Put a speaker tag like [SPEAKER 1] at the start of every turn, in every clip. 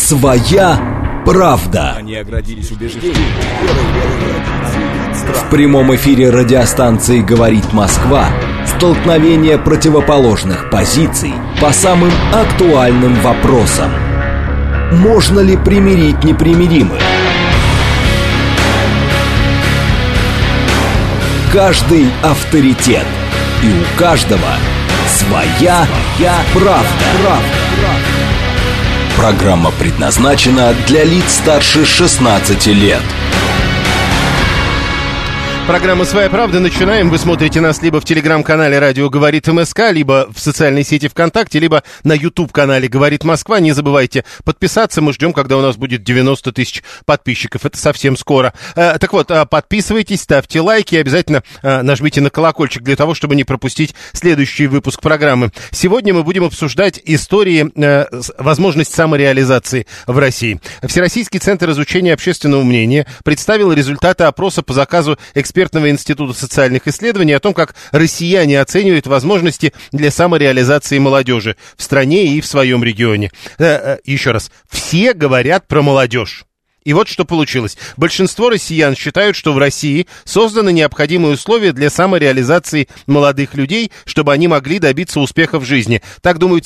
[SPEAKER 1] Своя правда.
[SPEAKER 2] Они оградились убеждением.
[SPEAKER 1] В прямом эфире радиостанции «Говорит Москва» столкновение противоположных позиций по самым актуальным вопросам. Можно ли примирить непримиримых? Каждый авторитет, и у каждого своя правда. Программа предназначена для лиц старше 16 лет.
[SPEAKER 3] Программа «Своя правда». Начинаем. Вы смотрите нас либо в телеграм-канале «Радио говорит МСК», либо в социальной сети ВКонтакте, либо на YouTube-канале «Говорит Москва». Не забывайте подписаться. Мы ждем, когда у нас будет 90 тысяч подписчиков. Это совсем скоро. Так вот, подписывайтесь, ставьте лайки и обязательно нажмите на колокольчик для того, чтобы не пропустить следующий выпуск программы. Сегодня мы будем обсуждать истории, возможность самореализации в России. Всероссийский центр изучения общественного мнения представил результаты опроса по заказу экспертного института социальных исследований о том, как россияне оценивают возможности для самореализации молодежи в стране и в своем регионе. Еще раз, все говорят про молодежь. И вот что получилось. Большинство россиян считают, что в России созданы необходимые условия для самореализации молодых людей, чтобы они могли добиться успеха в жизни. Так думают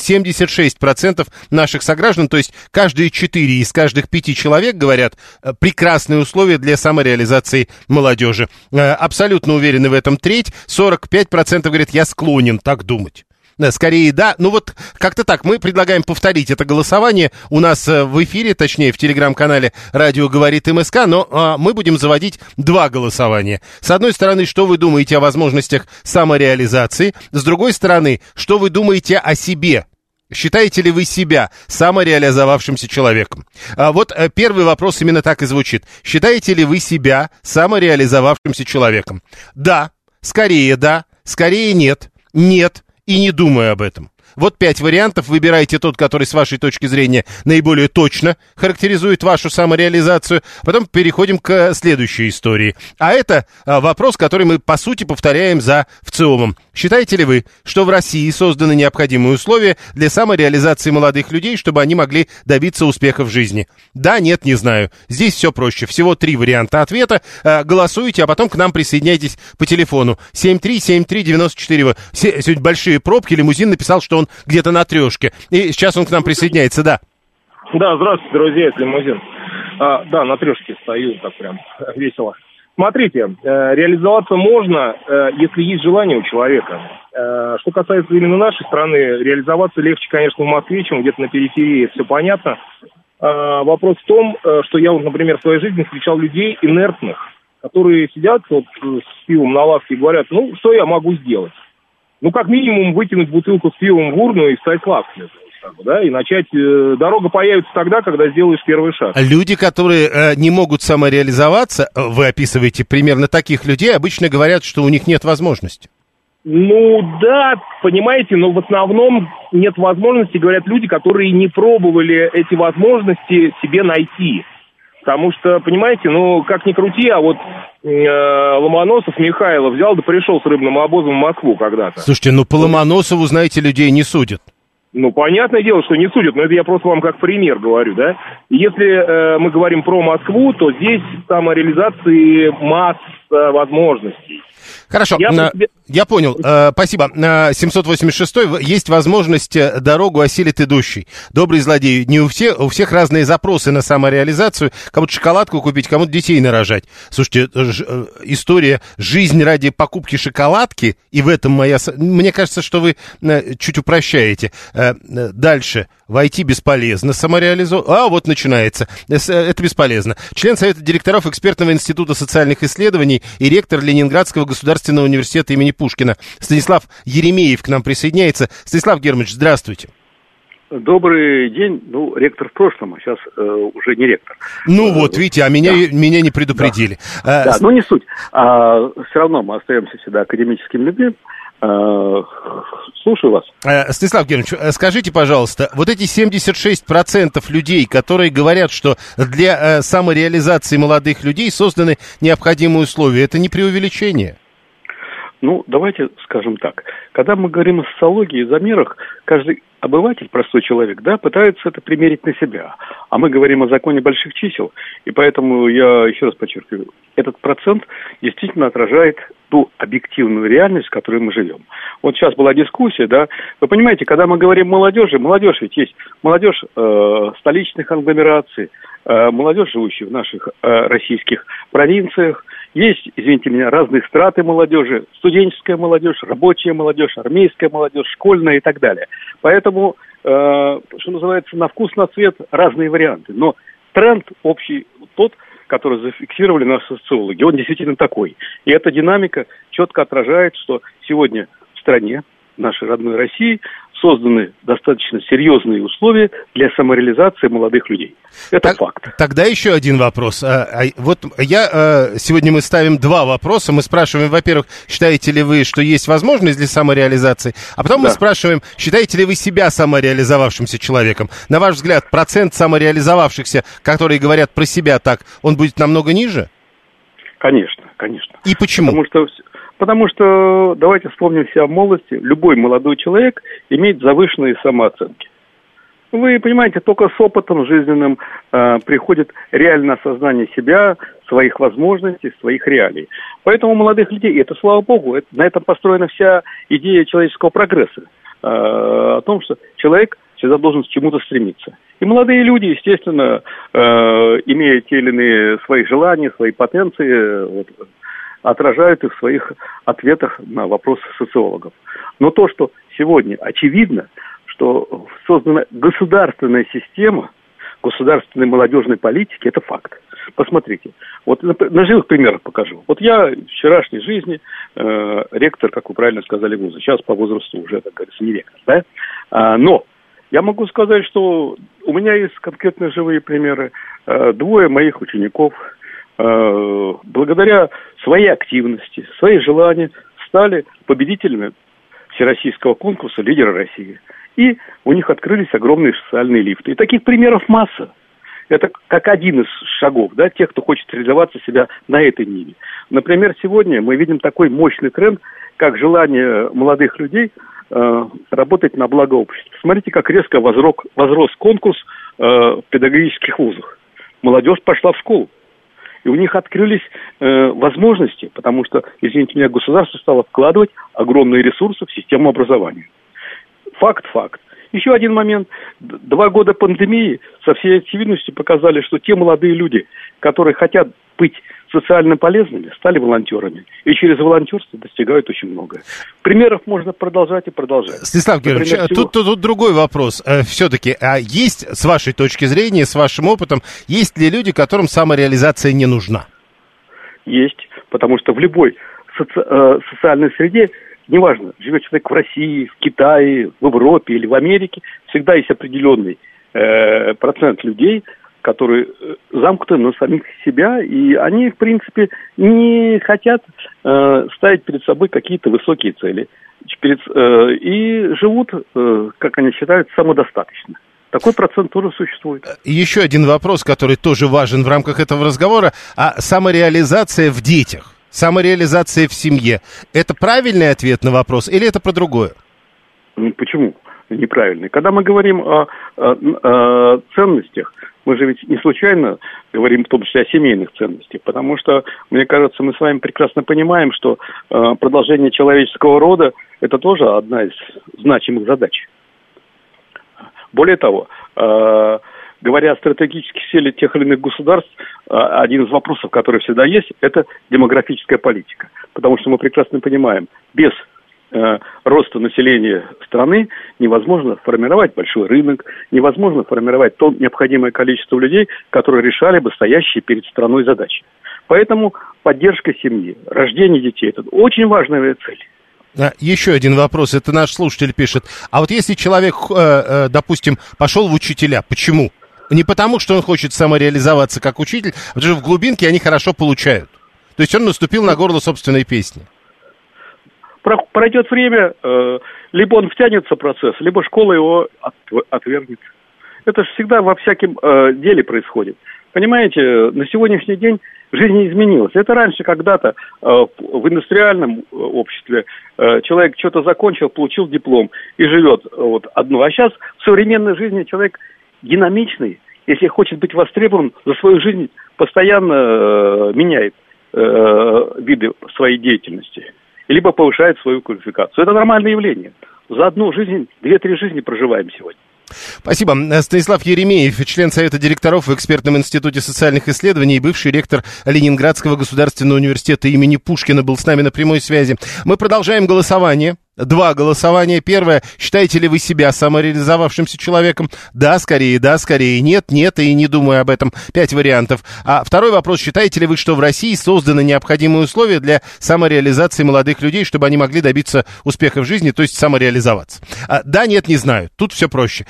[SPEAKER 3] 76% наших сограждан, то есть каждые 4 из каждых 5 человек говорят, прекрасные условия для самореализации молодежи. Абсолютно уверены в этом треть, 45% говорят, я склонен так думать. Скорее, да. Ну вот как-то так. Мы предлагаем повторить это голосование у нас в эфире, точнее в телеграм-канале «Радио говорит МСК», но мы будем заводить 2 голосования. С одной стороны, что вы думаете о возможностях самореализации? С другой стороны, что вы думаете о себе? Считаете ли вы себя самореализовавшимся человеком? Вот первый вопрос именно так и звучит. Считаете ли вы себя самореализовавшимся человеком? Да, скорее нет, нет. И не думаю об этом. Вот 5 вариантов. Выбирайте тот, который с вашей точки зрения наиболее точно характеризует вашу самореализацию. Потом переходим к следующей истории. А это вопрос, который мы, по сути, повторяем за ВЦИОМом. Считаете ли вы, что в России созданы необходимые условия для самореализации молодых людей, чтобы они могли добиться успеха в жизни? Да, нет, не знаю. Здесь все проще. Всего 3 варианта ответа. Голосуйте, а потом к нам присоединяйтесь по телефону. 7373948. Сегодня большие пробки. Лимузин написал, что он где-то на трешке. И сейчас он к нам присоединяется, да.
[SPEAKER 4] Да, здравствуйте, друзья, это Лимузин. Да, на трешке стою, так прям весело. Смотрите, реализоваться можно, если есть желание у человека. Что касается именно нашей страны, реализоваться легче, конечно, в Москве, чем где-то на периферии, все понятно. Вопрос в том, что я, вот, например, в своей жизни встречал людей инертных, которые сидят вот с пивом на лавке и говорят, ну, что я могу сделать? Ну, как минимум, выкинуть бутылку с пивом в урну и встать с лавки, да, и начать. Дорога появится тогда, когда сделаешь первый шаг.
[SPEAKER 3] Люди, которые не могут самореализоваться, вы описываете примерно таких людей, обычно говорят, что у них нет возможности.
[SPEAKER 4] Ну, да, понимаете, но в основном нет возможности, говорят люди, которые не пробовали эти возможности себе найти. Потому что, понимаете, ну, как ни крути, а вот Ломоносов Михайло взял да пришел с рыбным обозом в Москву когда-то.
[SPEAKER 3] Слушайте, ну по Ломоносову, знаете, людей не судят.
[SPEAKER 4] Ну, понятное дело, что не судят, но это я просто вам как пример говорю, да. Если мы говорим про Москву, то здесь самореализации масса возможностей.
[SPEAKER 3] Хорошо, я понял, спасибо. 786-й, есть возможность дорогу осилит идущий. Добрый злодей, не у всех разные запросы на самореализацию. Кому-то шоколадку купить, кому-то детей нарожать. Слушайте, история «Жизнь ради покупки шоколадки», и в этом мне кажется, что вы чуть упрощаете. Дальше. Войти бесполезно, самореализовать. Вот начинается. Это бесполезно. Член Совета директоров Экспертного института социальных исследований и ректор Ленинградского государственного университета имени Пушкина Станислав Еремеев к нам присоединяется. Станислав Германович, здравствуйте.
[SPEAKER 5] Добрый день. Ну, ректор в прошлом, а сейчас уже не ректор.
[SPEAKER 3] Ну вот, видите, а меня не предупредили.
[SPEAKER 5] Да, но не суть. Все равно мы остаемся всегда академическими людьми. Слушаю вас.
[SPEAKER 3] Станислав Германович, скажите, пожалуйста, вот эти 76% людей, которые говорят, что для самореализации молодых людей созданы необходимые условия, это не преувеличение?
[SPEAKER 5] Ну, давайте скажем так. Когда мы говорим о социологии и замерах, каждый обыватель, простой человек, да, пытается это примерить на себя. А мы говорим о законе больших чисел, и поэтому я еще раз подчеркиваю, этот процент действительно отражает ту объективную реальность, в которой мы живем. Вот сейчас была дискуссия, да, вы понимаете, когда мы говорим молодежи, молодежь ведь есть молодежь столичных агломераций, молодежь, живущая в наших российских провинциях, есть, извините меня, разные страты молодежи, студенческая молодежь, рабочая молодежь, армейская молодежь, школьная и так далее. Поэтому, что называется, на вкус, на цвет разные варианты. Но тренд общий тот, который зафиксировали наши социологи, он действительно такой. И эта динамика четко отражает, что сегодня в стране, в нашей родной России, созданы достаточно серьезные условия для самореализации молодых людей. Это факт.
[SPEAKER 3] Тогда еще один вопрос. Сегодня мы ставим два вопроса. Мы спрашиваем, во-первых, считаете ли вы, что есть возможность для самореализации? А потом мы спрашиваем, считаете ли вы себя самореализовавшимся человеком? На ваш взгляд, процент самореализовавшихся, которые говорят про себя так, он будет намного ниже?
[SPEAKER 5] Конечно, конечно.
[SPEAKER 3] И почему?
[SPEAKER 5] Потому что, давайте вспомним себя в молодости, любой молодой человек имеет завышенные самооценки. Вы понимаете, только с опытом жизненным приходит реальное осознание себя, своих возможностей, своих реалий. Поэтому у молодых людей, это слава богу, на этом построена вся идея человеческого прогресса. О том, что человек всегда должен к чему-то стремиться. И молодые люди, естественно, имея те или иные свои желания, свои потенции, отражают их в своих ответах на вопросы социологов. Но то, что сегодня очевидно, что создана государственная система государственной молодежной политики, это факт. Посмотрите. Вот на живых примерах покажу. Вот я в вчерашней жизни ректор, как вы правильно сказали, вуза. Сейчас по возрасту уже, как говорится, не ректор, да? Но я могу сказать, что у меня есть конкретные живые примеры. Двое моих учеников благодаря своей активности, своей желанию стали победителями всероссийского конкурса «Лидеры России». И у них открылись огромные социальные лифты. И таких примеров масса. Это как один из шагов, да, тех, кто хочет реализоваться себя на этой ниве. Например, сегодня мы видим такой мощный тренд, как желание молодых людей работать на благо общества. Смотрите, как резко возрос конкурс в педагогических вузах. Молодежь пошла в школу. И у них открылись возможности, потому что, извините меня, государство стало вкладывать огромные ресурсы в систему образования. Факт. Еще один момент. 2 года пандемии со всей очевидностью показали, что те молодые люди, которые хотят быть социально полезными, стали волонтерами. И через волонтерство достигают очень многое. Примеров можно продолжать и продолжать.
[SPEAKER 3] Станислав Георгиевич, тут другой вопрос. Все-таки, есть, с вашей точки зрения, с вашим опытом, есть ли люди, которым самореализация не нужна?
[SPEAKER 5] Есть, потому что в любой социальной среде, неважно, живет человек в России, в Китае, в Европе или в Америке, всегда есть определенный процент людей, которые замкнуты на самих себя, и они, в принципе, не хотят ставить перед собой какие-то высокие цели. И живут, как они считают, самодостаточно. Такой процент тоже существует.
[SPEAKER 3] Еще один вопрос, который тоже важен в рамках этого разговора, самореализация в детях, самореализация в семье. Это правильный ответ на вопрос или это про другое?
[SPEAKER 5] Почему неправильный? Когда мы говорим о ценностях, мы же ведь не случайно говорим в том числе о семейных ценностях, потому что, мне кажется, мы с вами прекрасно понимаем, что продолжение человеческого рода – это тоже одна из значимых задач. Более того, говоря о стратегических целях тех или иных государств, один из вопросов, который всегда есть, это демографическая политика. Потому что мы прекрасно понимаем, без роста населения страны невозможно формировать большой рынок, невозможно формировать то необходимое количество людей, которые решали бы стоящие перед страной задачи. Поэтому поддержка семьи, рождение детей – это очень важная цель.
[SPEAKER 3] Еще один вопрос, это наш слушатель пишет. А вот если человек, допустим, пошел в учителя, почему? Не потому, что он хочет самореализоваться как учитель, потому что в глубинке они хорошо получают. То есть он наступил на горло собственной песни.
[SPEAKER 5] Пройдет время, либо он втянется в процесс, либо школа его отвергнет. Это же всегда во всяком деле происходит. Понимаете, на сегодняшний день Жизнь не изменилась. Это раньше когда-то в индустриальном обществе человек что-то закончил, получил диплом и живет вот одно. А сейчас в современной жизни человек динамичный, если хочет быть востребован, за свою жизнь постоянно меняет виды своей деятельности, либо повышает свою квалификацию. Это нормальное явление. За одну жизнь, 2-3 жизни проживаем сегодня.
[SPEAKER 3] Спасибо. Станислав Еремеев, член Совета директоров в Экспертном институте социальных исследований и бывший ректор Ленинградского государственного университета имени Пушкина, был с нами на прямой связи. Мы продолжаем голосование. 2 голосования. Первое. Считаете ли вы себя самореализовавшимся человеком? Да, скорее, нет, и не думаю об этом. 5 вариантов. А второй вопрос. Считаете ли вы, что в России созданы необходимые условия для самореализации молодых людей, чтобы они могли добиться успеха в жизни, то есть самореализоваться? Да, нет, не знаю. Тут все проще.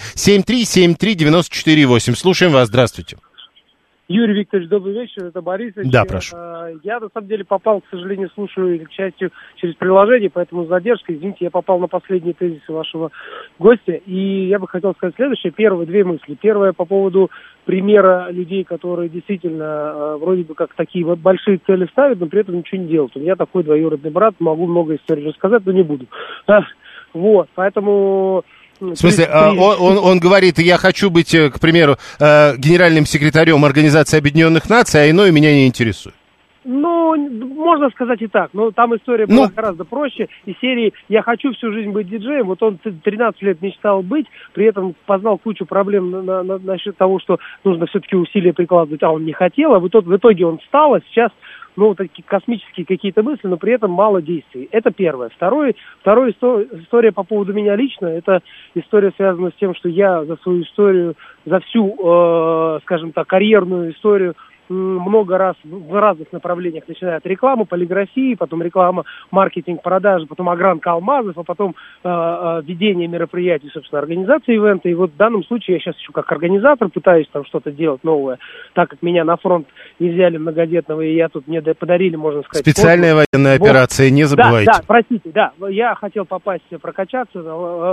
[SPEAKER 3] 7373948. Слушаем вас. Здравствуйте.
[SPEAKER 2] Юрий Викторович, добрый вечер, это Борисович.
[SPEAKER 3] Да, прошу.
[SPEAKER 2] Я, на самом деле, попал, к сожалению, слушаю, к счастью, через приложение, поэтому задержка. Извините, я попал на последние тезисы вашего гостя, и я бы хотел сказать следующее. Первые 2 мысли. Первое по поводу примера людей, которые действительно вроде бы как такие вот большие цели ставят, но при этом ничего не делают. У меня такой двоюродный брат, могу много историй рассказать, но не буду. Вот, поэтому...
[SPEAKER 3] В смысле, он говорит, я хочу быть, к примеру, генеральным секретарем Организации Объединенных Наций, а иное меня не интересует.
[SPEAKER 2] Ну, можно сказать и так, но там история была гораздо проще. Из серии «Я хочу всю жизнь быть диджеем», вот он 13 лет мечтал быть, при этом познал кучу проблем насчет того, что нужно все-таки усилия прикладывать, а он не хотел, а в итоге он встал, а сейчас... Ну, такие космические какие-то мысли, но при этом мало действий. Это первое. Вторая история по поводу меня лично, это история связана с тем, что я за свою историю, за всю, скажем так, карьерную историю много раз в разных направлениях, начиная от рекламы, полиграфии, потом реклама, маркетинг, продажи, потом огранка алмазов, а потом ведение мероприятий, собственно, организация ивента. И вот в данном случае я сейчас еще как организатор пытаюсь там что-то делать новое, так как меня на фронт не взяли многодетного, и мне подарили, можно сказать...
[SPEAKER 3] Специальная военная операция, не забывайте.
[SPEAKER 2] Да, простите, да. Я хотел попасть, прокачаться,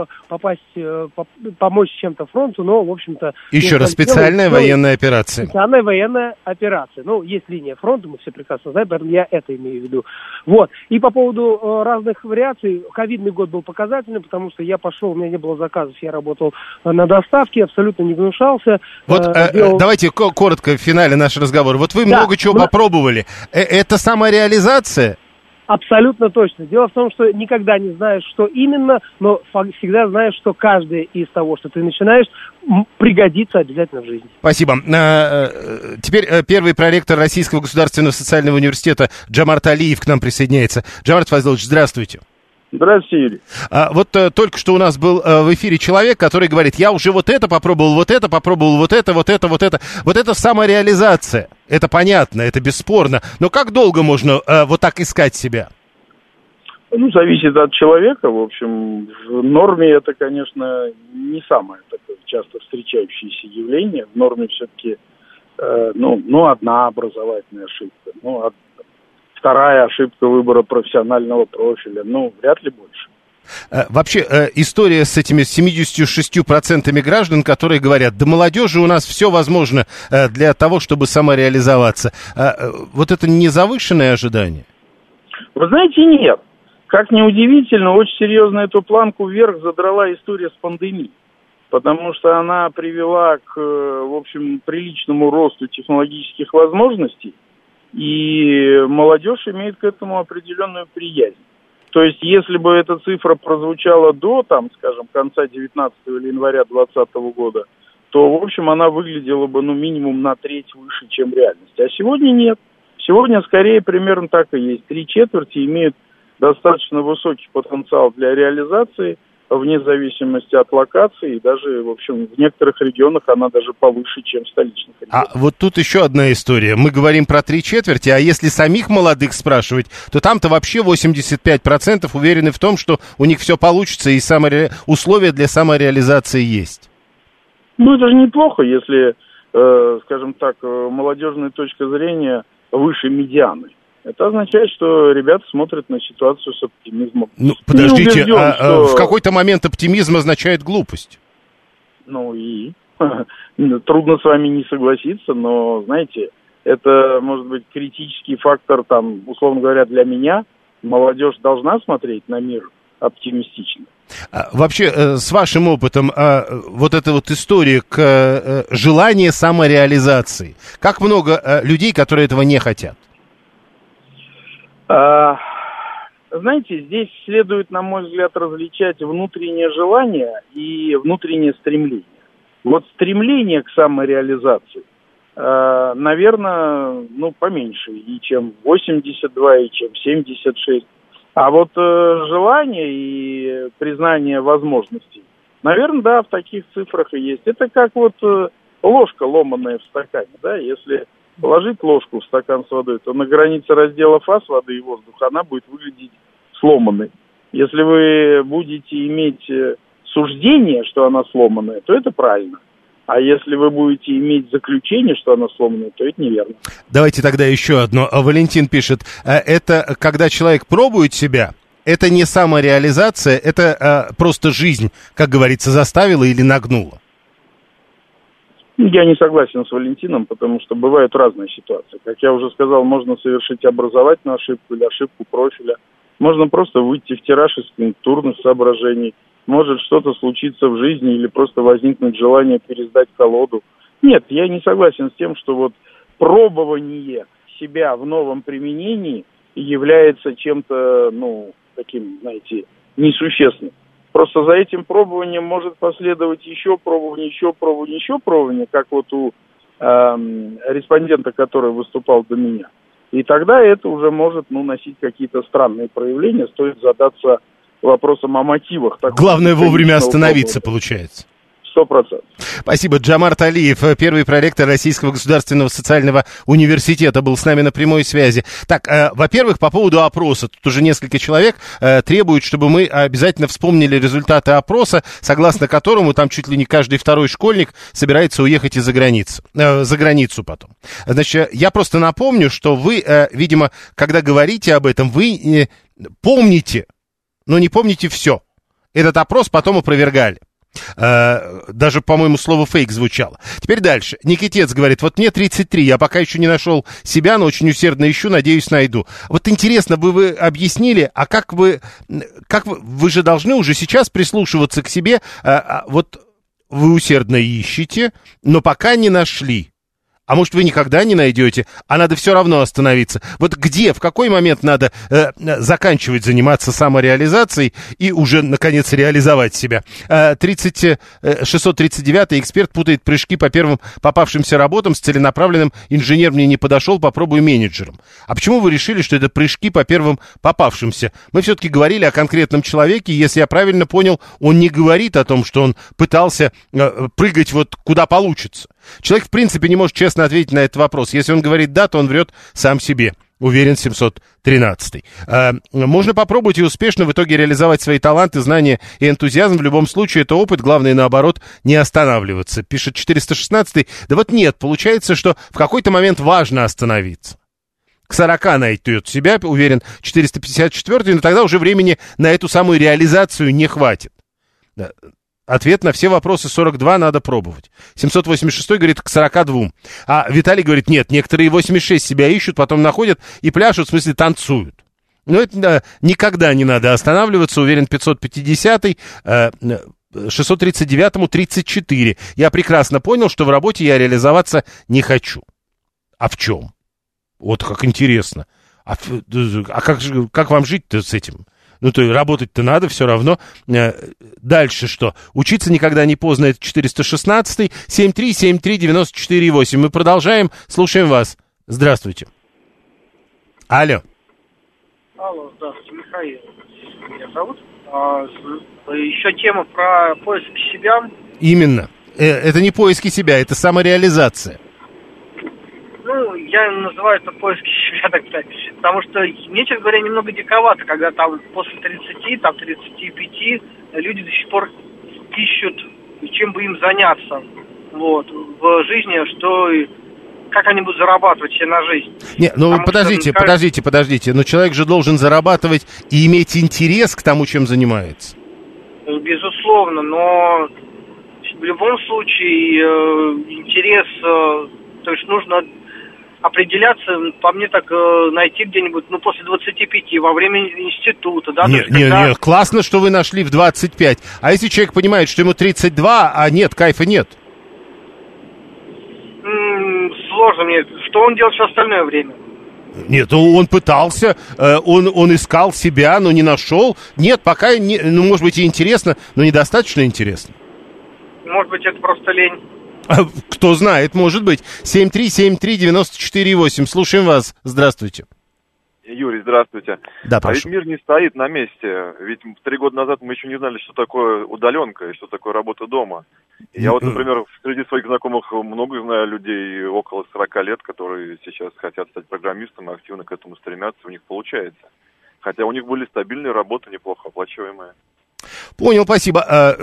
[SPEAKER 2] помочь чем-то фронту, но, в общем-то...
[SPEAKER 3] Еще раз, специальная военная операция.
[SPEAKER 2] Специальная военная операция. Ну, есть линия фронта, мы все прекрасно знаем, поэтому я это имею в виду. Вот. И по поводу разных вариаций, ковидный год был показательным, потому что я пошел, у меня не было заказов, я работал на доставке, абсолютно не гнушался.
[SPEAKER 3] Вот давайте коротко в финале наш разговор. Вот вы много чего попробовали. Это самореализация?
[SPEAKER 2] Абсолютно точно. Дело в том, что никогда не знаешь, что именно, но всегда знаешь, что каждое из того, что ты начинаешь, пригодится обязательно в жизни.
[SPEAKER 3] Спасибо. Теперь первый проректор Российского государственного социального университета Джамарт Алиев к нам присоединяется. Джамарт Фазилович, здравствуйте.
[SPEAKER 5] Здравствуйте, Юрий.
[SPEAKER 3] Вот только что у нас был в эфире человек, который говорит, я уже вот это попробовал, вот это попробовал, вот это. Вот это самореализация. Это понятно, это бесспорно. Но как долго можно вот так искать себя?
[SPEAKER 6] Ну, зависит от человека. В общем, в норме это, конечно, не самое такое часто встречающееся явление. В норме все-таки, одна образовательная ошибка. Вторая ошибка выбора профессионального профиля. Вряд ли больше.
[SPEAKER 3] Вообще, история с этими 76% граждан, которые говорят, да молодежи у нас все возможно для того, чтобы самореализоваться. Вот это не завышенное ожидание?
[SPEAKER 6] Вы знаете, нет. Как ни удивительно, очень серьезно эту планку вверх задрала история с пандемией. Потому что она привела к, в общем, приличному росту технологических возможностей. И молодежь имеет к этому определенную приязнь. То есть, если бы эта цифра прозвучала до, конца 19 или января 2020 года, то, в общем, она выглядела бы, минимум на треть выше, чем реальность. А сегодня нет. Сегодня, скорее, примерно так и есть. 3/4 имеют достаточно высокий потенциал для реализации, вне зависимости от локации, и даже, в общем, в некоторых регионах она даже повыше, чем в столичных регионах.
[SPEAKER 3] А вот тут еще одна история. Мы говорим про 3/4, а если самих молодых спрашивать, то там-то вообще 85% уверены в том, что у них все получится, и условия для самореализации есть.
[SPEAKER 6] Это же неплохо, если, скажем так, молодежная точка зрения выше медианы. Это означает, что ребята смотрят на ситуацию с оптимизмом.
[SPEAKER 3] Подождите, в какой-то момент оптимизм означает глупость.
[SPEAKER 6] И трудно с вами не согласиться, но, знаете, это, может быть, критический фактор, там, условно говоря, для меня. Молодежь должна смотреть на мир оптимистично.
[SPEAKER 3] Вообще, с вашим опытом, вот эта вот история к желанию самореализации, как много людей, которые этого не хотят?
[SPEAKER 6] Знаете, здесь следует, на мой взгляд, различать внутреннее желание и внутреннее стремление. Вот стремление к самореализации, наверное, поменьше, и чем 82, и чем 76. А вот желание и признание возможностей, наверное, да, в таких цифрах и есть. Это как вот ложка, ломаная в стакане, да, если положить ложку в стакан с водой, то на границе раздела фаз воды и воздуха она будет выглядеть сломанной. Если вы будете иметь суждение, что она сломанная, то это правильно. А если вы будете иметь заключение, что она сломанная, то это неверно.
[SPEAKER 3] Давайте тогда еще одно. Валентин пишет, это когда человек пробует себя, это не самореализация, это просто жизнь, как говорится, заставила или нагнула.
[SPEAKER 6] Я не согласен с Валентином, потому что бывают разные ситуации. Как я уже сказал, можно совершить образовательную ошибку или ошибку профиля. Можно просто выйти в тираж из конъюнктурных соображений. Может что-то случиться в жизни или просто возникнуть желание пересдать колоду. Нет, я не согласен с тем, что вот пробование себя в новом применении является чем-то, таким, знаете, несущественным. Просто за этим пробованием может последовать еще пробование, как вот у респондента, который выступал до меня. И тогда это уже может, носить какие-то странные проявления. Стоит задаться вопросом о мотивах.
[SPEAKER 3] Главное вовремя остановиться, получается.
[SPEAKER 6] 100%.
[SPEAKER 3] Спасибо. Джамар Талиев, первый проректор Российского государственного социального университета, был с нами на прямой связи. Так, во-первых, по поводу опроса. Тут уже несколько человек требуют, чтобы мы обязательно вспомнили результаты опроса, согласно которому там чуть ли не каждый второй школьник собирается уехать за границу потом. Значит, я просто напомню, что вы, видимо, когда говорите об этом, вы помните, но не помните все. Этот опрос потом опровергали. Даже, по-моему, слово «фейк» звучало. Теперь дальше. Никитец говорит, вот мне 33, я пока еще не нашел себя, но очень усердно ищу, надеюсь, найду. Вот интересно, вы объяснили, а как вы же должны уже сейчас прислушиваться к себе, вот вы усердно ищете, но пока не нашли. А может, вы никогда не найдете, а надо все равно остановиться. Вот где, в какой момент надо заканчивать заниматься самореализацией и уже, наконец, реализовать себя? 639-й эксперт путает прыжки по первым попавшимся работам с целенаправленным «инженер мне не подошел, попробую менеджером». А почему вы решили, что это прыжки по первым попавшимся? Мы все-таки говорили о конкретном человеке, и, если я правильно понял, он не говорит о том, что он пытался прыгать вот куда получится. Человек, в принципе, не может честно ответить на этот вопрос. Если он говорит «да», то он врет сам себе, уверен 713-й. Можно попробовать и успешно в итоге реализовать свои таланты, знания и энтузиазм. В любом случае, это опыт. Главное, наоборот, не останавливаться. Пишет 416-й. Да вот нет, получается, что в какой-то момент важно остановиться. К 40 найдет себя, уверен 454-й, но тогда уже времени на эту самую реализацию не хватит. Ответ на все вопросы 42 надо пробовать. 786 говорит к 42. А Виталий говорит, нет, некоторые 86 себя ищут, потом находят и пляшут, в смысле танцуют. Но это никогда не надо останавливаться, уверен 550-й, 639-му 34. Я прекрасно понял, что в работе я реализоваться не хочу. А в чем? Вот как интересно. А как вам жить-то с этим? То и работать-то надо все равно. Дальше что? Учиться никогда не поздно. Это 416-й. 7373948. Мы продолжаем. Слушаем вас. Здравствуйте. Алло.
[SPEAKER 7] Алло, здравствуйте. Михаил меня зовут. Еще тема про поиск себя.
[SPEAKER 3] Именно. Это не поиски себя, это самореализация.
[SPEAKER 7] Я называю это поиски себя, так сказать, потому что мне, честно говоря, немного диковато, когда там после 30, там 35 люди до сих пор ищут, чем бы им заняться, в жизни, как они будут зарабатывать себе на жизнь. Подождите, но человек же должен зарабатывать и иметь интерес к тому, чем занимается. Безусловно, но в любом случае интерес, то есть нужно определяться, по мне так, найти где-нибудь, после 25, во время института, да?
[SPEAKER 3] Нет, классно, что вы нашли в 25. А если человек понимает, что ему 32, а нет, кайфа нет?
[SPEAKER 7] Сложно мне. Что он делает все остальное время?
[SPEAKER 3] Нет, он пытался, он искал себя, но не нашел. Нет, пока, может быть, и интересно, но недостаточно интересно.
[SPEAKER 7] Может быть, это просто лень.
[SPEAKER 3] Кто знает, может быть. 7373948. Слушаем вас. Здравствуйте.
[SPEAKER 8] Юрий, здравствуйте.
[SPEAKER 3] Да, прошу.
[SPEAKER 8] А ведь мир не стоит на месте. Ведь 3 года назад мы еще не знали, что такое удаленка и что такое работа дома. И я например, среди своих знакомых много знаю людей около 40 лет, которые сейчас хотят стать программистом и активно к этому стремятся, у них получается. Хотя у них были стабильные работы, неплохо оплачиваемые.
[SPEAKER 3] Понял, спасибо.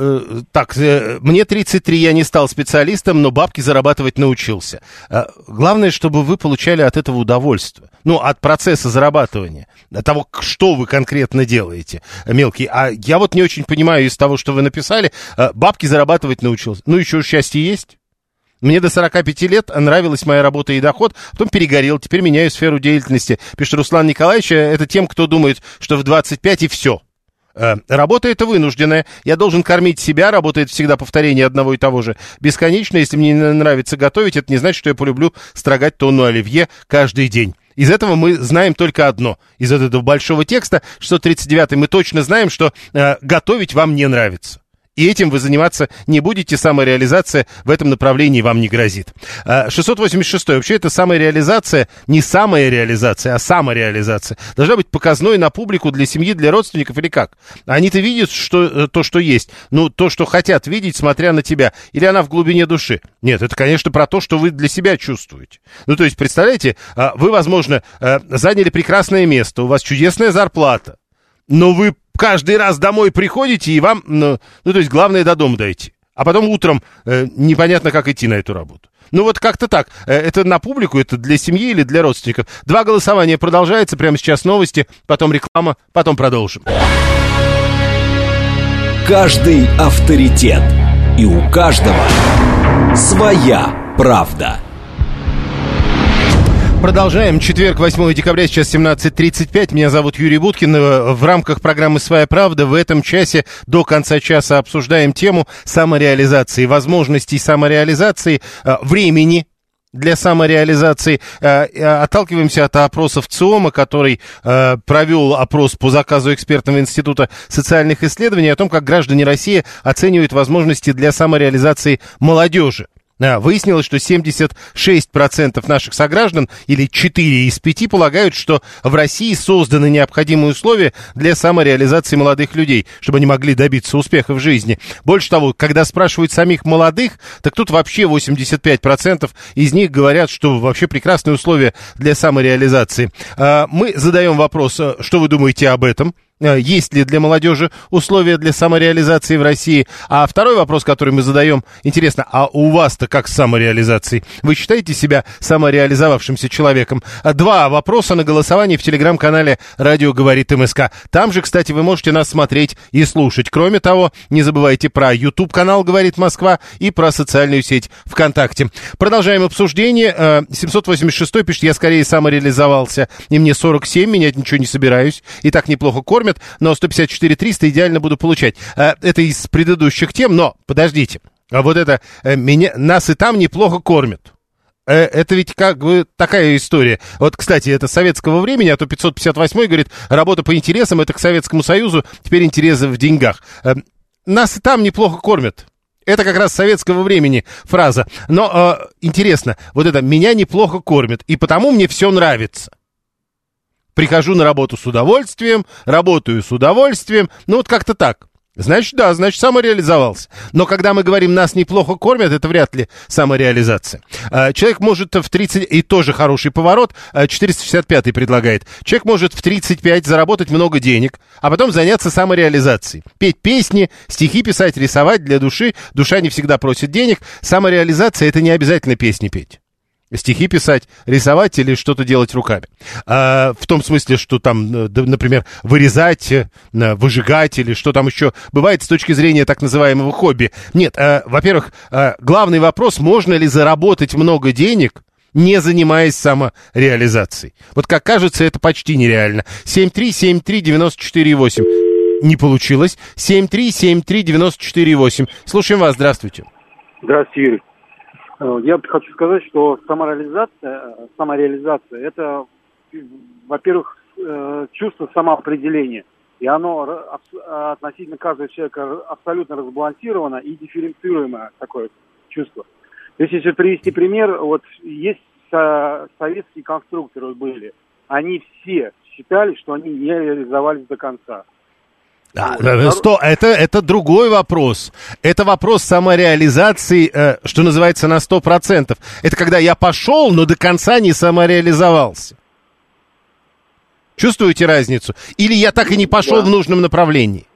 [SPEAKER 3] Мне 33, я не стал специалистом, но бабки зарабатывать научился. Главное, чтобы вы получали от этого удовольствие. От процесса зарабатывания, от того, что вы конкретно делаете, мелкий. А я не очень понимаю из того, что вы написали, бабки зарабатывать научился. Еще счастье есть? Мне до 45 лет нравилась моя работа и доход, потом перегорел, теперь меняю сферу деятельности. Пишет Руслан Николаевич, это тем, кто думает, что в 25 и все. Работа это вынужденная, я должен кормить себя, работает всегда повторение одного и того же. Бесконечно, если мне нравится готовить, это не значит, что я полюблю строгать тонну оливье каждый день. Из этого мы знаем только одно. Из этого большого текста, 639 мы точно знаем, что готовить вам не нравится. И этим вы заниматься не будете, самореализация в этом направлении вам не грозит. 686. Вообще это самореализация, не самореализация, а самореализация. Должна быть показной на публику, для семьи, для родственников или как? Они-то видят то, что есть. То, что хотят видеть, смотря на тебя. Или она в глубине души? Нет, это, конечно, про то, что вы для себя чувствуете. То есть, представляете, вы, возможно, заняли прекрасное место, у вас чудесная зарплата, но вы каждый раз домой приходите, и вам, то есть, главное до дома дойти. А потом утром непонятно, как идти на эту работу. Как-то так. Это на публику, это для семьи или для родственников. 2 голосования продолжается. Прямо сейчас новости, потом реклама, потом продолжим.
[SPEAKER 1] Каждый авторитет. И у каждого своя правда.
[SPEAKER 3] Продолжаем. Четверг, 8 декабря, сейчас 17:35. Меня зовут Юрий Буткин. В рамках программы «Своя правда» в этом часе до конца часа обсуждаем тему самореализации, возможностей самореализации, времени для самореализации. Отталкиваемся от опросов ЦИОМа, который провел опрос по заказу экспертного института социальных исследований о том, как граждане России оценивают возможности для самореализации молодежи. Выяснилось, что 76% наших сограждан, или 4 из 5, полагают, что в России созданы необходимые условия для самореализации молодых людей, чтобы они могли добиться успеха в жизни. Больше того, когда спрашивают самих молодых, так тут вообще 85% из них говорят, что вообще прекрасные условия для самореализации. Мы задаем вопрос, что вы думаете об этом? Есть ли для молодежи условия для самореализации в России? А второй вопрос, который мы задаем, интересно, а у вас-то как с самореализацией? Вы считаете себя самореализовавшимся человеком? 2 вопроса на голосовании в телеграм-канале «Радио говорит МСК». Там же, кстати, вы можете нас смотреть и слушать. Кроме того, не забывайте про YouTube-канал «Говорит Москва» и про социальную сеть ВКонтакте. Продолжаем обсуждение. 786 пишет, я скорее самореализовался, и мне 47, менять ничего не собираюсь, и так неплохо кормят, но 154-300 идеально буду получать. Это из предыдущих тем, но подождите, нас и там неплохо кормят. Это ведь как бы такая история. Кстати, это советского времени, а то 558 говорит, работа по интересам, это к Советскому Союзу, теперь интересы в деньгах. Нас и там неплохо кормят. Это как раз советского времени фраза. Но интересно, меня неплохо кормят, и потому мне все нравится. Прихожу на работу с удовольствием, работаю с удовольствием. Как-то так. Значит, самореализовался. Но когда мы говорим, нас неплохо кормят, это вряд ли самореализация. Человек может в 30... И тоже хороший поворот. 465-й предлагает. Человек может в 35 заработать много денег, а потом заняться самореализацией. Петь песни, стихи писать, рисовать для души. Душа не всегда просит денег. Самореализация — это не обязательно песни петь. Стихи писать, рисовать или что-то делать руками. В том смысле, что там, например, вырезать, выжигать или что там еще бывает с точки зрения так называемого хобби. Нет, во-первых, главный вопрос, можно ли заработать много денег не занимаясь самореализацией. Вот как кажется, это почти нереально. 7373948. Не получилось. 7373948. Слушаем вас, здравствуйте.
[SPEAKER 9] Здравствуйте, Юрий. Я хочу сказать, что самореализация – это, во-первых, чувство самоопределения. И оно относительно каждого человека абсолютно разбалансировано и дифференцируемое такое чувство. То есть, если привести пример, вот есть советские конструкторы были. Они все считали, что они не реализовались до конца.
[SPEAKER 3] Это другой вопрос. Это вопрос самореализации, что называется, на 100%. Это когда я пошел, но до конца не самореализовался. Чувствуете разницу? Или я так и не пошел в нужном направлении?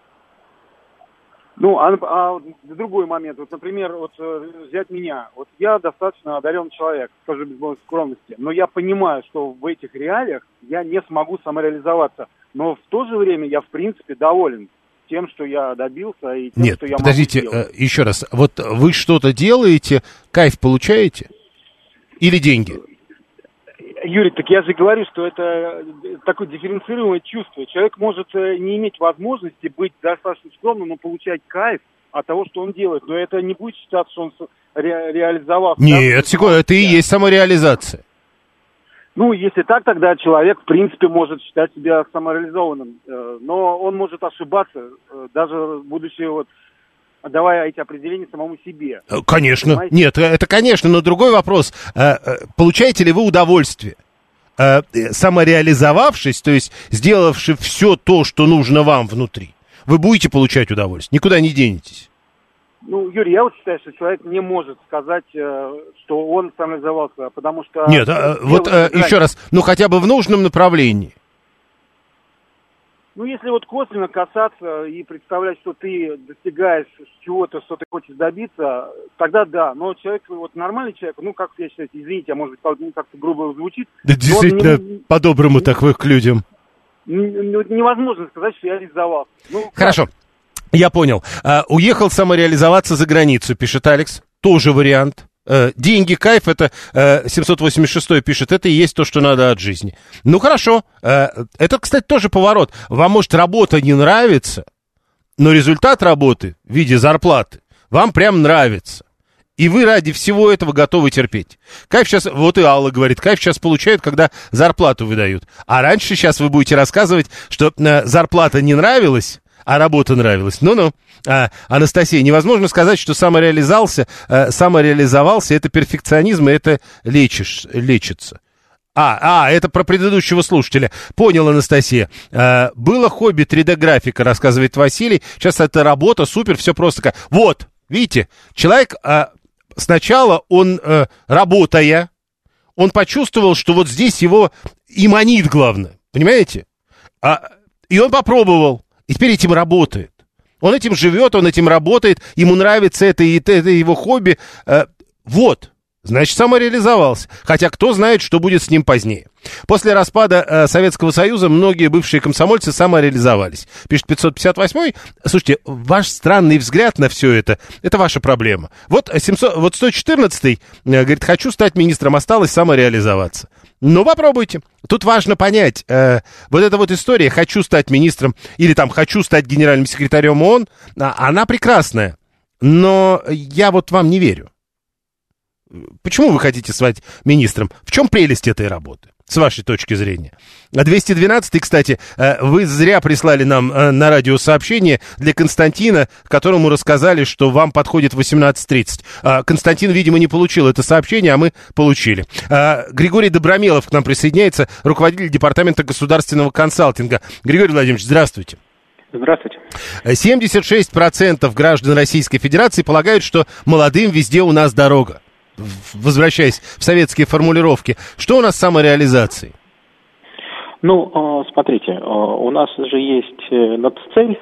[SPEAKER 9] Другой момент. Вот, например, взять меня. Вот я достаточно одаренный человек, скажу без большой скромности. Но я понимаю, что в этих реалиях я не смогу самореализоваться. Но в то же время я, в принципе, доволен тем, что я добился и тем, что я могу сделать. Нет, подождите, еще раз. Вот вы что-то делаете, кайф получаете? Или деньги? Юрий, так я же говорю, что это такое дифференцируемое чувство. Человек может не иметь возможности быть достаточно скромным, но получать кайф от того, что он делает. Но это не будет считаться, что он реализовался.
[SPEAKER 3] Нет, секунду, это и есть самореализация.
[SPEAKER 9] Ну, если так, тогда человек, в принципе, может считать себя самореализованным. Но он может ошибаться, даже будучи давая эти определения самому себе.
[SPEAKER 3] Конечно. Понимаете? Нет, это конечно, но другой вопрос. Получаете ли вы удовольствие? Самореализовавшись, то есть сделавши все то, что нужно вам внутри, вы будете получать удовольствие, никуда не денетесь.
[SPEAKER 9] Ну, Юрий, я считаю, что человек не может сказать, что он самореализовался, потому что...
[SPEAKER 3] Нет, еще раз, хотя бы в нужном направлении.
[SPEAKER 9] Ну, если косвенно касаться и представлять, что ты достигаешь чего-то, что ты хочешь добиться, тогда да. Но человек, нормальный человек, как я считаю, извините, может быть, как-то грубо звучит.
[SPEAKER 3] Да действительно, по-доброму так вы к людям.
[SPEAKER 9] Невозможно сказать, что я реализовался.
[SPEAKER 3] Хорошо, я понял. Уехал самореализоваться за границу, пишет Алекс. Тоже вариант. Деньги, кайф, это 786 пишет, это и есть то, что надо от жизни. Ну, хорошо. Это, кстати, тоже поворот. Вам, может, работа не нравится, но результат работы в виде зарплаты вам прям нравится. И вы ради всего этого готовы терпеть. Кайф сейчас, и Алла говорит, кайф сейчас получают, когда зарплату выдают. А раньше сейчас вы будете рассказывать, что зарплата не нравилась, а работа нравилась. Анастасия, невозможно сказать, что самореализовался, это перфекционизм, и это лечится. Это про предыдущего слушателя. Понял, Анастасия. Было хобби 3D-графика, рассказывает Василий. Сейчас это работа, супер, все просто. Вот, видите, человек сначала, он, работая, он почувствовал, что здесь его и манит главное. Понимаете? И он попробовал. И теперь этим работает. Он этим живет, он этим работает, ему нравится это его хобби. Значит, самореализовался. Хотя кто знает, что будет с ним позднее. После распада Советского Союза многие бывшие комсомольцы самореализовались. Пишет 558-й. Слушайте, ваш странный взгляд на все это ваша проблема. 114-й говорит, хочу стать министром, осталось самореализоваться. Попробуйте. Тут важно понять, эта история «хочу стать министром» или «хочу стать генеральным секретарем ООН», она прекрасная, но я вам не верю. Почему вы хотите стать министром? В чем прелесть этой работы, с вашей точки зрения? 212-й, кстати, вы зря прислали нам на радио сообщение для Константина, которому рассказали, что вам подходит 18:30. Константин, видимо, не получил это сообщение, а мы получили. Григорий Добромелов к нам присоединяется, руководитель департамента государственного консалтинга. Григорий Владимирович, здравствуйте.
[SPEAKER 10] Здравствуйте.
[SPEAKER 3] 76% граждан Российской Федерации полагают, что молодым везде у нас дорога. Возвращаясь в советские формулировки, что у нас с самореализацией?
[SPEAKER 10] Смотрите, у нас же есть наццель,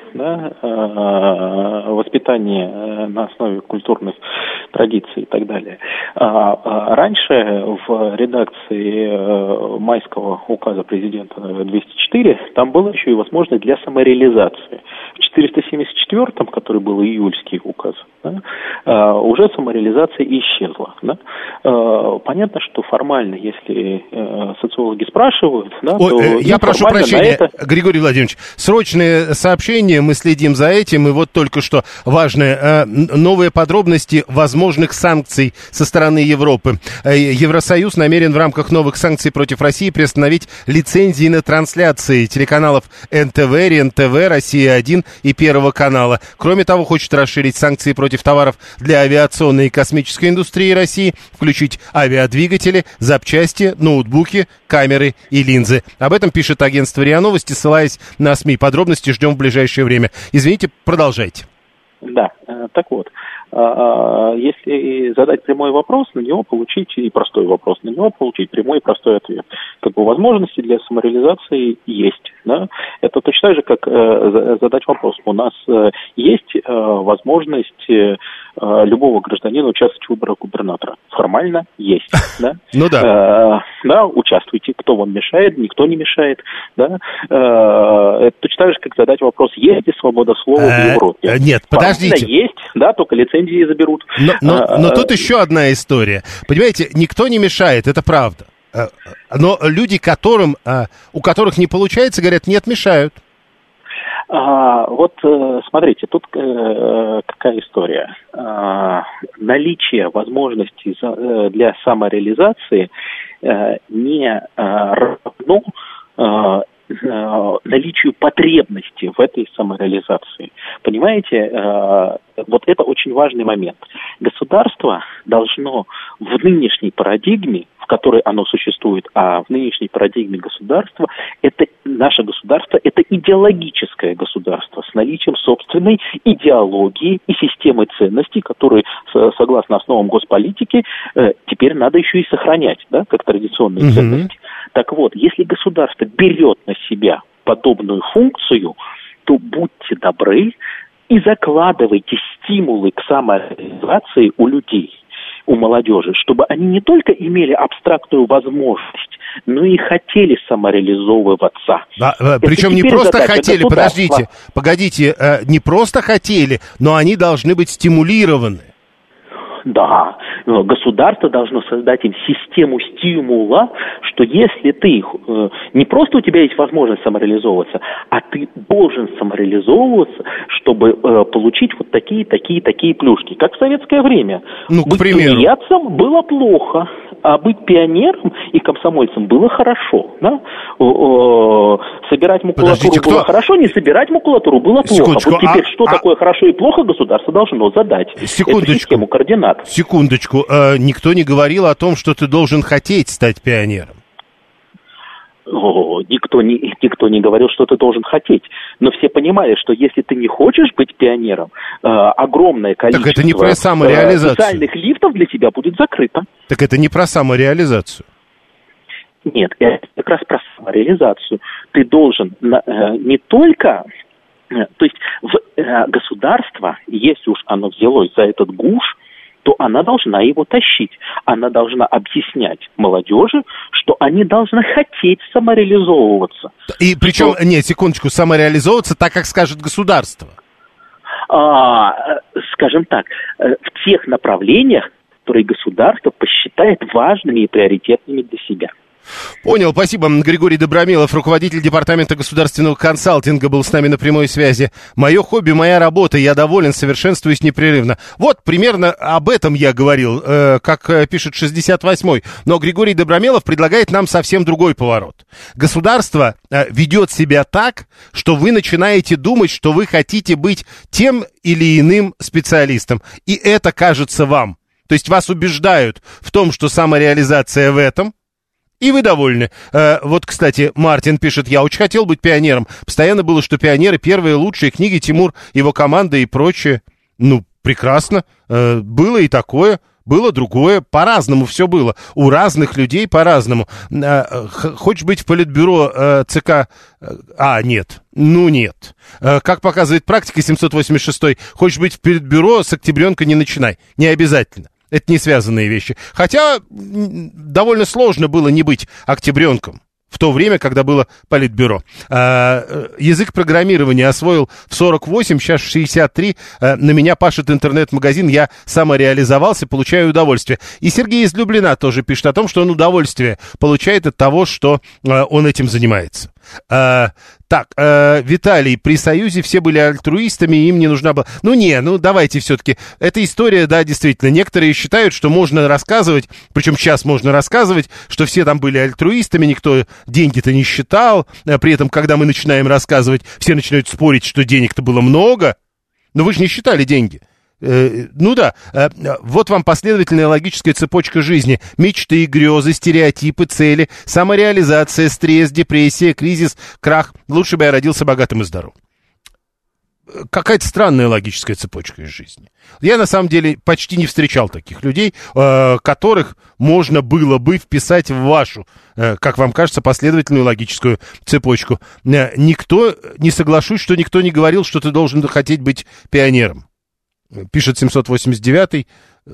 [SPEAKER 10] воспитание на основе культурных традиций и так далее. Раньше в редакции майского указа президента 204 там была еще и возможность для самореализации. В 474-м, который был июльский указ, да, уже самореализация исчезла. Да? Понятно, что формально, если социологи спрашивают, да, то
[SPEAKER 3] я прошу прощения,
[SPEAKER 10] это...
[SPEAKER 3] Григорий Владимирович, срочное сообщение, мы следим за этим, и вот только что важное, новые подробности возможных санкций со стороны Европы. Евросоюз намерен в рамках новых санкций против России приостановить лицензии на трансляции телеканалов НТВ, РЕН-ТВ, Россия-1 и Первого канала. Кроме того, хочет расширить санкции против товаров для авиационной и космической индустрии России, включить авиадвигатели, запчасти, ноутбуки, камеры и линзы. Об этом пишет агентство РИА Новости, ссылаясь на СМИ. Подробности ждем в ближайшее время. Извините, продолжайте.
[SPEAKER 10] Да, так вот, если задать прямой вопрос, на него получить, и простой вопрос, на него получить прямой и простой ответ. Как бы возможности для самореализации есть. Да? Это точно так же, как задать вопрос. У нас есть возможность любого гражданина участвовать в выборах губернатора. Формально есть. Да?
[SPEAKER 3] Ну да.
[SPEAKER 10] Да, участвуйте. Кто вам мешает? Никто не мешает. Да? Это точно так же, как задать вопрос, есть ли свобода слова в Европе?
[SPEAKER 3] Нет, подождите.
[SPEAKER 10] Есть, да, только лицензии заберут.
[SPEAKER 3] Но тут еще одна история. Понимаете, никто не мешает, это правда. Но люди, у которых не получается, говорят, нет, мешают.
[SPEAKER 10] Вот смотрите, тут какая история. Наличие возможностей для самореализации не равно наличию потребности в этой самореализации. Понимаете, вот это очень важный момент. Государство должно в нынешней парадигме, в которой оно существует, а в нынешней парадигме государства, наше государство, это идеологическое государство с наличием собственной идеологии и системы ценностей, которые, согласно основам госполитики, теперь надо еще и сохранять, да, как традиционные ценности. Так вот, если государство берет на себя подобную функцию, то будьте добры и закладывайте стимулы к самореализации у людей, у молодежи, чтобы они не только имели абстрактную возможность, но и хотели самореализовываться.
[SPEAKER 3] Причем не просто хотели, погодите, не просто хотели, но они должны быть стимулированы.
[SPEAKER 10] Да, государство должно создать им систему стимула, что если ты, не просто у тебя есть возможность самореализовываться, а ты должен самореализовываться, чтобы получить вот такие плюшки. Как в советское время.
[SPEAKER 3] К примеру.
[SPEAKER 10] Быть тунеядцем было плохо, а быть пионером и комсомольцем было хорошо. Да? Собирать макулатуру было хорошо, не собирать макулатуру было плохо. Вот теперь что такое хорошо и плохо, государство должно задать. Эту систему координат.
[SPEAKER 3] Секундочку, никто не говорил о том, что ты должен хотеть стать пионером.
[SPEAKER 10] Никто не говорил, что ты должен хотеть. Но все понимали, что если ты не хочешь быть пионером, огромное количество
[SPEAKER 3] так это не про самореализацию.
[SPEAKER 10] Социальных лифтов для тебя будет закрыто.
[SPEAKER 3] Так это не про самореализацию.
[SPEAKER 10] Нет, это как раз про самореализацию. Ты должен не только... То есть государство, если уж оно взялось за этот гуш, то она должна его тащить. Она должна объяснять молодежи, что они должны хотеть самореализовываться.
[SPEAKER 3] И причем, секундочку, самореализовываться так, как скажет государство.
[SPEAKER 10] Скажем так, в тех направлениях, которые государство посчитает важными и приоритетными для себя.
[SPEAKER 3] Понял, спасибо. Григорий Добромилов, руководитель департамента государственного консалтинга, был с нами на прямой связи. Мое хобби, моя работа, я доволен, совершенствуюсь непрерывно. Вот, примерно об этом я говорил, как пишет 68-й. Но Григорий Добромилов предлагает нам совсем другой поворот. Государство ведет себя так, что вы начинаете думать, что вы хотите быть тем или иным специалистом. И это кажется вам. То есть вас убеждают в том, что самореализация в этом, и вы довольны. Вот, кстати, Мартин пишет, я очень хотел быть пионером. Постоянно было, что пионеры первые лучшие книги, Тимур, его команда и прочее. Ну, прекрасно. Было и такое, было другое. По-разному все было. У разных людей по-разному. Хочешь быть в политбюро ЦК? Нет. Ну, нет. Как показывает практика 786, хочешь быть в политбюро, с октябренка не начинай. Не обязательно. Это не связанные вещи. Хотя довольно сложно было не быть октябренком. В то время, когда было политбюро. Язык программирования освоил в 48, сейчас 63. На меня пашет интернет-магазин, я самореализовался, получаю удовольствие. И Сергей из Люблина тоже пишет о том, что он удовольствие получает от того, что он этим занимается. Виталий, при Союзе все были альтруистами, им не нужна была... давайте все-таки. Эта история, да, действительно, некоторые считают, что можно рассказывать, причем сейчас можно рассказывать, что все там были альтруистами, никто деньги-то не считал. При этом, когда мы начинаем рассказывать, все начинают спорить, что денег-то было много. Но вы же не считали деньги. Вот вам последовательная логическая цепочка жизни. Мечты, грезы, стереотипы, цели, самореализация, стресс, депрессия, кризис, крах. Лучше бы я родился богатым и здоровым. Какая-то странная логическая цепочка из жизни. Я, на самом деле, почти не встречал таких людей, которых можно было бы вписать в вашу, как вам кажется, последовательную логическую цепочку. Не соглашусь, что никто не говорил, что ты должен хотеть быть пионером. Пишет 789-й.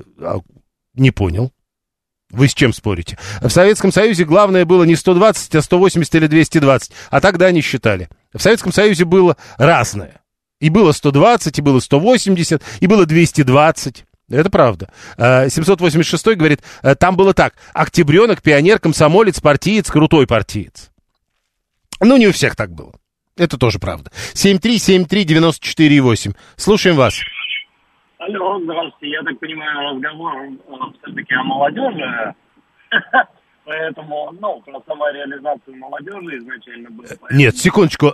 [SPEAKER 3] Не понял. Вы с чем спорите? В Советском Союзе главное было не 120, а 180 или 220. А тогда не считали. В Советском Союзе было разное. И было 120, и было 180, и было 220. Это правда. 786-й говорит, там было так. Октябренок, пионер, комсомолец, партиец, крутой партиец. Не у всех так было. Это тоже правда. 7373948. Слушаем вас.
[SPEAKER 11] Алло, здравствуйте. Я так понимаю, разговор все-таки о молодежи. Поэтому, про самореализацию молодежи изначально было.
[SPEAKER 3] Нет, секундочку.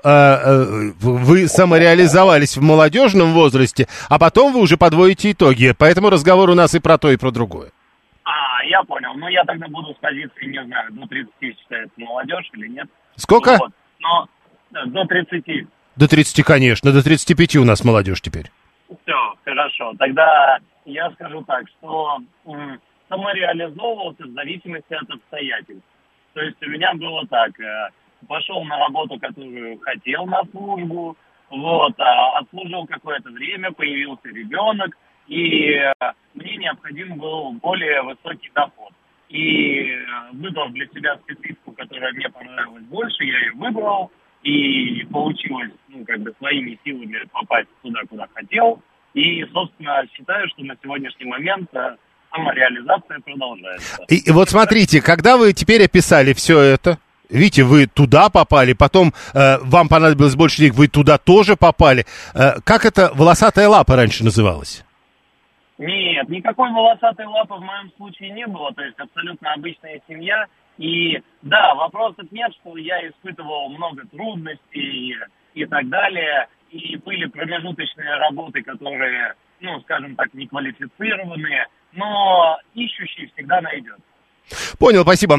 [SPEAKER 3] Вы самореализовались в молодежном возрасте, а потом вы уже подводите итоги. Поэтому разговор у нас и про то, и про другое.
[SPEAKER 11] Я понял. Я тогда буду с позиции, не знаю, до 30 считается молодежь или нет.
[SPEAKER 3] Сколько?
[SPEAKER 11] До 30.
[SPEAKER 3] До 30, конечно. До 35 у нас молодежь теперь.
[SPEAKER 11] Все, хорошо. Тогда я скажу так, что самореализовывался в зависимости от обстоятельств. То есть у меня было так, пошел на работу, которую хотел, на службу, отслужил какое-то время, появился ребенок, и мне необходим был более высокий доход. И выбрал для себя специфику, которая мне понравилась больше, я ее выбрал, и получилось, своими силами попасть туда, куда хотел. И, собственно, считаю, что на сегодняшний момент самореализация продолжается.
[SPEAKER 3] И вот смотрите, когда вы теперь описали все это, видите, вы туда попали, потом вам понадобилось больше денег, вы туда тоже попали. Как это волосатая лапа раньше называлась?
[SPEAKER 11] Нет, никакой волосатой лапы в моем случае не было, то есть абсолютно обычная семья. И да, вопросов нет, что я испытывал много трудностей и так далее. И были промежуточные работы, которые, скажем так, неквалифицированные, но ищущий всегда найдет.
[SPEAKER 3] Понял, спасибо.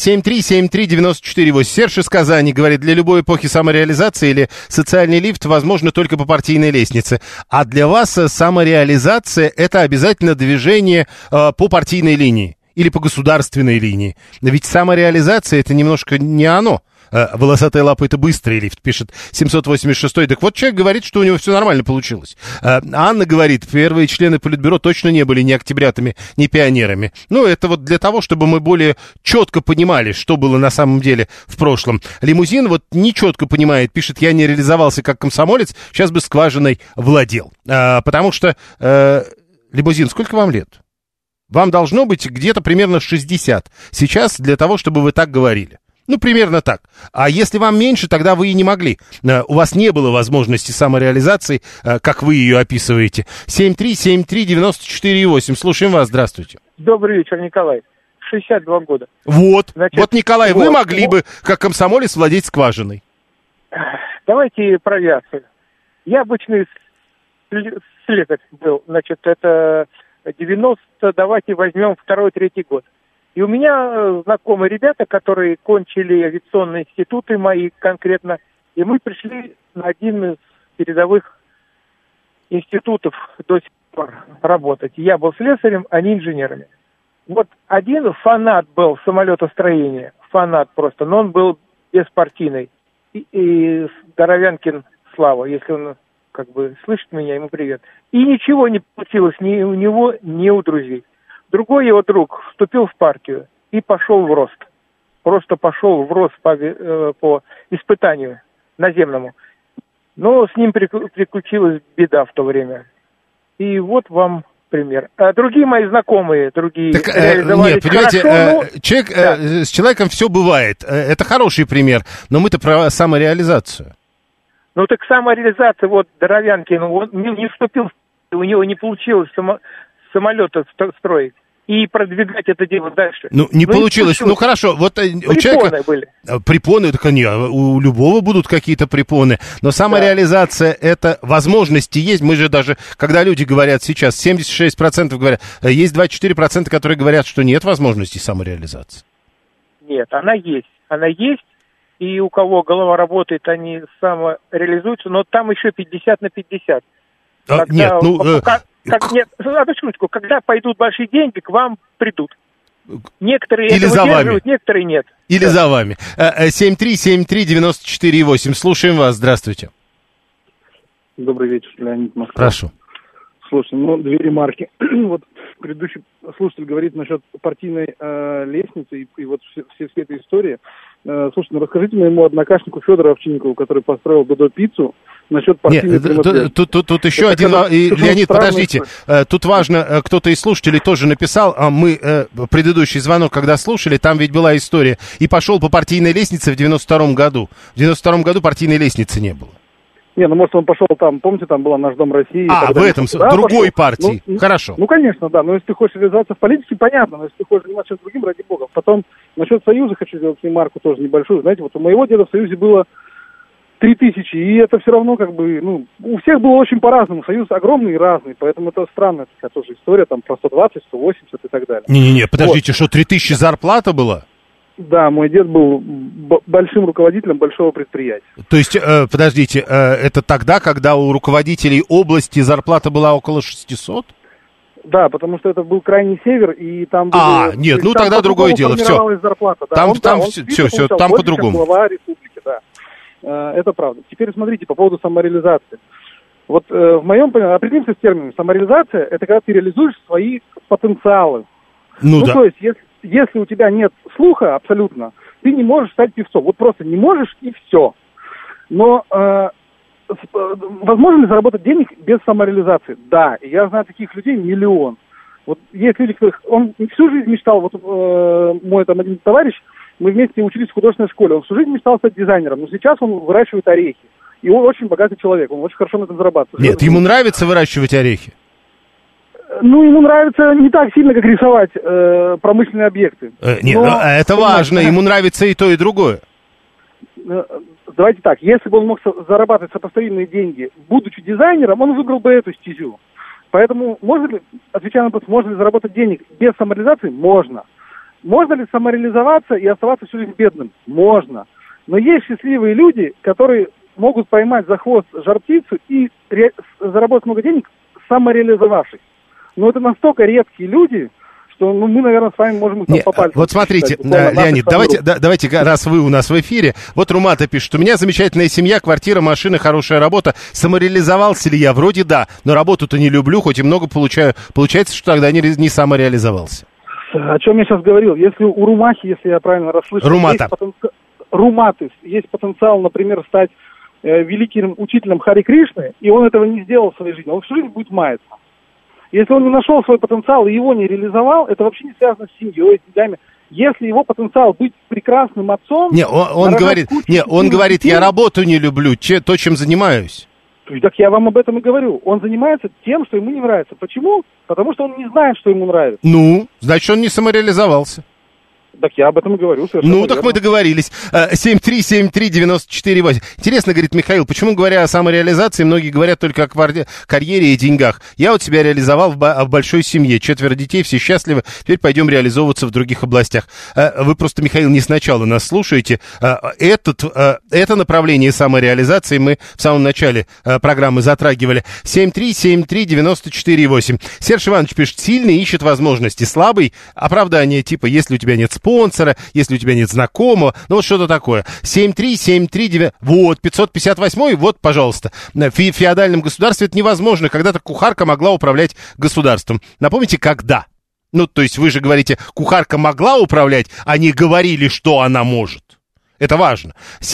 [SPEAKER 3] 7373948. Серж из Казани говорит, для любой эпохи самореализации или социальный лифт возможно только по партийной лестнице. А для вас самореализация — это обязательно движение по партийной линии или по государственной линии. Ведь самореализация — это немножко не оно. Волосатая лапа — это быстрый лифт, пишет 786-й. Так вот, человек говорит, что у него все нормально получилось. Анна говорит, первые члены Политбюро точно не были ни октябрятами, ни пионерами. Это вот для того, чтобы мы более четко понимали, что было на самом деле в прошлом. Лимузин не четко понимает, пишет, я не реализовался как комсомолец, сейчас бы скважиной владел. Потому что, Лимузин, сколько вам лет? Вам должно быть где-то примерно 60 сейчас для того, чтобы вы так говорили. Примерно так. А если вам меньше, тогда вы и не могли. У вас не было возможности самореализации, как вы ее описываете. 7373948. Слушаем вас. Здравствуйте.
[SPEAKER 12] Добрый вечер, Николай. 62 года.
[SPEAKER 3] Значит, Николай, вы могли бы, как комсомолец, владеть скважиной.
[SPEAKER 12] Давайте про авиацию. Я обычный слесарь был. Значит, это давайте возьмем 2-3 год. И у меня знакомые ребята, которые кончили авиационные институты мои конкретно, и мы пришли на один из передовых институтов до сих пор работать. Я был слесарем, они инженерами. Один фанат был самолетостроения, фанат просто, но он был беспартийный. И Доровянкин Слава, если он слышит меня, ему привет. И ничего не получилось ни у него, ни у друзей. Другой его друг вступил в партию и пошел в рост. просто пошел в рост по испытанию наземному. Но с ним приключилась беда в то время. И вот вам пример. А другие мои знакомые, реализовались.
[SPEAKER 3] Нет, понимаете,
[SPEAKER 12] хорошо,
[SPEAKER 3] с человеком все бывает. Это хороший пример, но мы-то про самореализацию.
[SPEAKER 12] Ну так самореализация, вот Доровянкин, он не вступил, у него не получилось самолета строить и продвигать это дело дальше.
[SPEAKER 3] Ну, не получилось. Ну, хорошо, вот у человека...
[SPEAKER 12] были.
[SPEAKER 3] Препоны, так не, у любого будут какие-то препоны, но самореализация, это возможности есть. Мы же даже, когда люди говорят сейчас, 76% говорят, есть 24%, которые говорят, что нет возможности самореализации.
[SPEAKER 12] Нет, она есть. Она есть, и у кого голова работает, они самореализуются, но там еще 50 на 50.
[SPEAKER 3] Нет, ну...
[SPEAKER 12] Нет, одну секундочку, когда пойдут большие деньги, к вам придут. Некоторые
[SPEAKER 3] или
[SPEAKER 12] это
[SPEAKER 3] за
[SPEAKER 12] выдерживают,
[SPEAKER 3] вами.
[SPEAKER 12] Некоторые нет.
[SPEAKER 3] Или за вами. 7373948. Слушаем вас. Здравствуйте.
[SPEAKER 13] Добрый вечер, Леонид Москва.
[SPEAKER 3] Прошу.
[SPEAKER 13] Слушай, две ремарки. Вот предыдущий слушатель говорит насчет партийной лестницы и вот все этой истории. Слушайте, расскажите моему однокашнику Федору Овчинникову, который построил Додо-пиццу, насчет партийной принадлежности.
[SPEAKER 3] Тут еще один... Леонид, подождите. Тут важно, кто-то из слушателей тоже написал, а мы предыдущий звонок, когда слушали, там ведь была история. И пошел по партийной лестнице в 92-м году. В 92-м году партийной лестницы не было.
[SPEAKER 13] Не, может, он пошел там, помните, там была «Наш дом России».
[SPEAKER 3] В этом, другой партии. Хорошо.
[SPEAKER 13] Ну, конечно, да, но если ты хочешь реализоваться в политике, понятно, но если ты хочешь заниматься чем-то другим, ради бога. Потом, насчет Союза хочу сделать ремарку тоже небольшую. Знаете, вот у моего деда в Союзе было 3000, и это все равно у всех было очень по-разному. Союз огромный и разный, поэтому это странная такая тоже история, там про 120, 180 и так далее.
[SPEAKER 3] Не-не-не, подождите, что 3000 зарплата была?
[SPEAKER 13] Да, мой дед был большим руководителем большого предприятия.
[SPEAKER 3] То есть, подождите, это тогда, когда у руководителей области зарплата была около 600?
[SPEAKER 13] Да, потому что это был крайний север, и там...
[SPEAKER 3] Нет, ну тогда другое дело, все.
[SPEAKER 13] Зарплата, да.
[SPEAKER 3] Там все, там по-другому.
[SPEAKER 13] Глава республики, да. Это правда. Теперь смотрите, по поводу самореализации. Вот в моем понимании, определимся с термином, самореализация, это когда ты реализуешь свои потенциалы. То есть, если у тебя нет слуха абсолютно, ты не можешь стать певцом. Вот просто не можешь, и все. Но возможно ли заработать денег без самореализации? Да, и я знаю таких людей миллион. Вот есть люди, которых... Он всю жизнь мечтал, мой там один товарищ, мы вместе учились в художественной школе, он всю жизнь мечтал стать дизайнером, но сейчас он выращивает орехи. И он очень богатый человек, он очень хорошо на этом зарабатывает.
[SPEAKER 3] Нет, ему нравится выращивать орехи?
[SPEAKER 13] Ему нравится не так сильно, как рисовать промышленные объекты.
[SPEAKER 3] Это важно, ему нравится и то, и другое.
[SPEAKER 13] Давайте так, если бы он мог зарабатывать сопоставимые деньги, будучи дизайнером, он выбрал бы эту стезю. Поэтому, отвечая на вопрос, можно ли заработать денег без самореализации? Можно. Можно ли самореализоваться и оставаться всю жизнь бедным? Можно. Но есть счастливые люди, которые могут поймать за хвост жар-птицу и заработать много денег, самореализовавшись. Но это настолько редкие люди, что мы, наверное, с вами можем их по пальцам.
[SPEAKER 3] Вот смотрите, Леонид, давайте, раз вы у нас в эфире, вот Румата пишет, у меня замечательная семья, квартира, машина, хорошая работа. Самореализовался ли я? Вроде да, но работу-то не люблю, хоть и много получаю. Получается, что тогда не самореализовался.
[SPEAKER 13] О чем я сейчас говорил? Если у Румахи, если я правильно расслышал, есть потенциал, например, стать великим учителем Хари Кришны, и он этого не сделал в своей жизни, он всю жизнь будет маяться. Если он не нашел свой потенциал и его не реализовал, это вообще не связано с семьей, с деньгами. Если его потенциал быть прекрасным отцом...
[SPEAKER 3] Он говорит, я работу не люблю, то, чем занимаюсь.
[SPEAKER 13] Так я вам об этом и говорю. Он занимается тем, что ему не нравится. Почему? Потому что он не знает, что ему нравится.
[SPEAKER 3] Значит, он не самореализовался.
[SPEAKER 13] Так я об этом и говорю.
[SPEAKER 3] Так мы договорились. 7373948. Интересно, говорит Михаил, почему, говоря о самореализации, многие говорят только о карьере и деньгах. Я вот себя реализовал в большой семье. 4 детей, все счастливы. Теперь пойдем реализовываться в других областях. Вы просто, Михаил, не сначала нас слушаете. Это направление самореализации мы в самом начале программы затрагивали. 7373948. Серж Иванович пишет, сильный ищет возможности, слабый оправдание типа, если у тебя нет спонсора, если у тебя нет знакомого, вот что-то такое. 73739, 558, пожалуйста. В феодальном государстве это невозможно. Когда-то кухарка могла управлять государством. Напомните, когда? Ну, то есть вы же говорите, кухарка могла управлять, а не говорили, что она может. Это важно.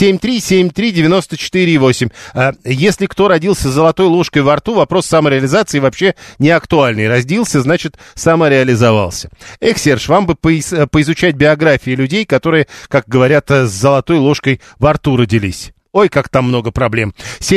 [SPEAKER 3] 7373948. Если кто родился с золотой ложкой во рту, вопрос самореализации вообще не актуальный. Родился, значит, самореализовался. Эх, Серж, вам бы поизучать биографии людей, которые, как говорят, с золотой ложкой во рту родились. Ой, как там много проблем.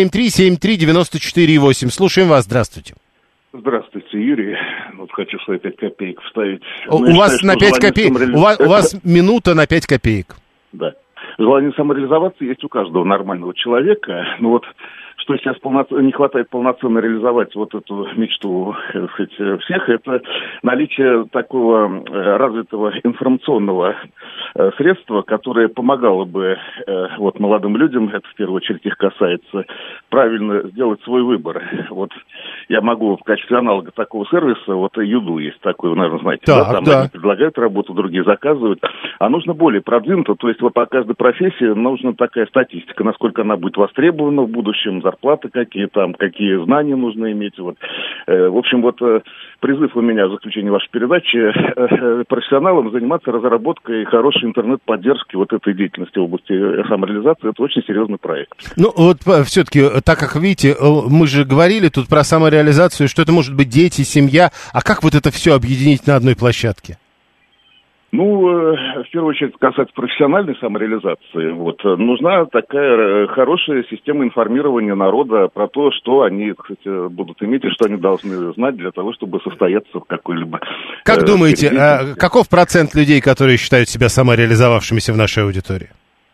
[SPEAKER 3] 7373948. Слушаем вас, здравствуйте.
[SPEAKER 14] Здравствуйте, Юрий. Вот хочу свои 5 копеек вставить.
[SPEAKER 3] У вас на 5 копеек, у вас минута на 5 копеек.
[SPEAKER 14] Да. Желание самореализоваться есть у каждого нормального человека. Но вот что сейчас не хватает полноценно реализовать вот эту мечту, так сказать, всех, это наличие такого развитого информационного средства, которое помогало бы вот молодым людям, это в первую очередь их касается, правильно сделать свой выбор. Вот я могу в качестве аналога такого сервиса, вот Юду есть такой, вы, наверное, знаете,
[SPEAKER 3] так,
[SPEAKER 14] там
[SPEAKER 3] да.
[SPEAKER 14] Они предлагают работу, другие заказывают, а нужно более продвинуто, то есть вот по каждой профессии нужна такая статистика, насколько она будет востребована в будущем, зарплаты какие там, какие знания нужно иметь. Вот. В общем, вот призыв у меня в заключении вашей передачи профессионалам заниматься разработкой хорошей интернет-поддержки вот этой деятельности в области самореализации. Это очень серьезный проект. Ну,
[SPEAKER 3] вот все-таки, так как, видите, мы же говорили тут про самореализацию, что это может быть дети, семья. А как вот это все объединить на одной площадке?
[SPEAKER 14] Ну, в первую очередь, касается профессиональной самореализации, вот, нужна такая хорошая система информирования народа про то, что они, кстати, будут иметь и что они должны знать для того, чтобы состояться в какой-либо...
[SPEAKER 3] Как думаете, каков процент людей, которые считают себя самореализовавшимися в нашей аудитории?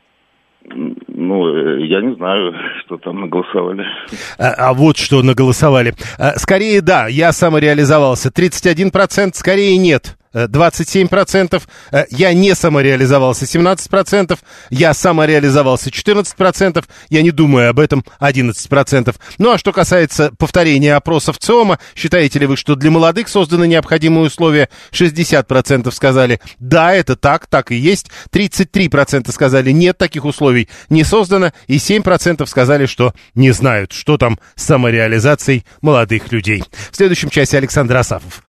[SPEAKER 14] Ну, я не знаю, что там наголосовали.
[SPEAKER 3] А вот что наголосовали. Скорее, да, я самореализовался. 31%, скорее нет. 27%, я не самореализовался 17%, я самореализовался 14%, я не думаю об этом 11%. Ну а что касается повторения опросов ЦИОМа, считаете ли вы, что для молодых созданы необходимые условия? 60% сказали, да, это так и есть, 33% сказали, нет, таких условий не создано, и 7% сказали, что не знают, что там с самореализацией молодых людей. В следующем часе Александр Асафов.